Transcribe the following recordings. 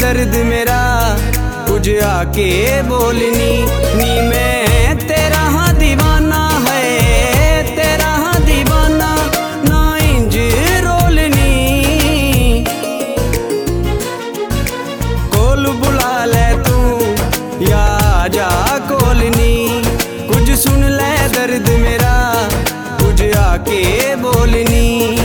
दर्द मेरा, कुछ आके बोलनी नी। मैं तेरा हाँ दीवाना है, तेरा हाँ दीवाना ना इंज रोलनी। कोल बुला ले तू या जा कोलनी, कुछ सुन ले दर्द मेरा, कुछ आके बोलनी।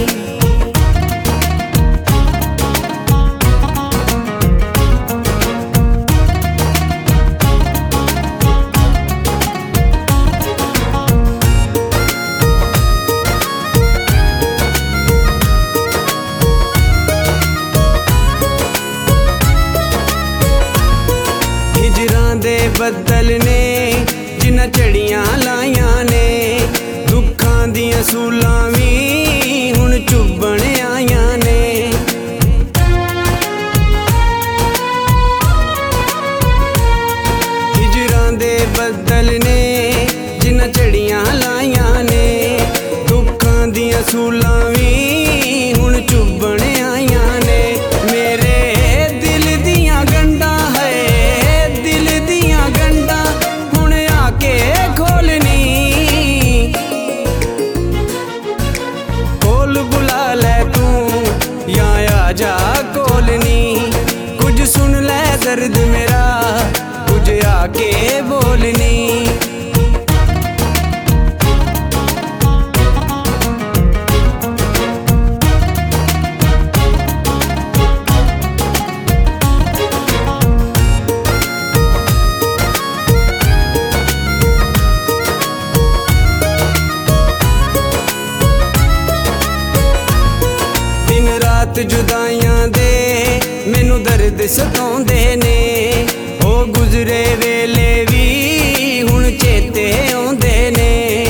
दे बदल ने जिन्ना चढ़ियां लाइया ने, दुखां दियां सूलां भी हुण चुभण आइया ने। हिजरां दे बदल ने जिन्ना चढ़ियां लाइया ने, दुखां दियां सूलां भी हुण चुभण आइया ने। मेरे दिल दियां गंढां जा कोलनी, कुछ सुन ले दर्द मेरा, कुछ आके बोलनी। जुदाइयां दे मैनू दर्द सताउंदे ने, ओ गुजरे वेले भी हुण चेते आउंदे ने।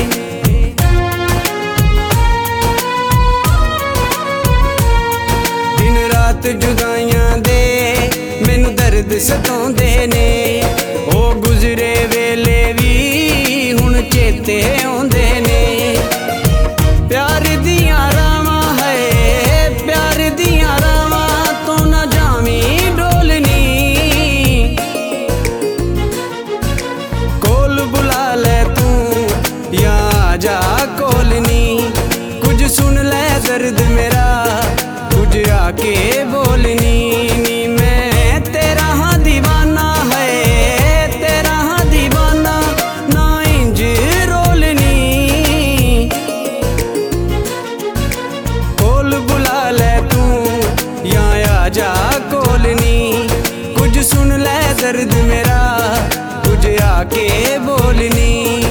दिन रात जुदाइयां दे मैनू दर्द सताउंदे ने, ओ गुजरे वेले भी हुण चेते आउंदे ने। प्यार दियां रावां है, प्यार दियां रावां तो ना जावी डोलनी। कोल बुला ले तू या जा कोलनी, कुछ सुन ले दर्द मेरा, कुछ आके बोलनी नी। मैं तेरा हाँ दीवाना है, तेरा हाँ दीवाना ना इंज रोलनी। कोल बुला ले तू या जा कोलनी, कुछ सुन ले दर्द मेरा, कुछ आके बोलनी।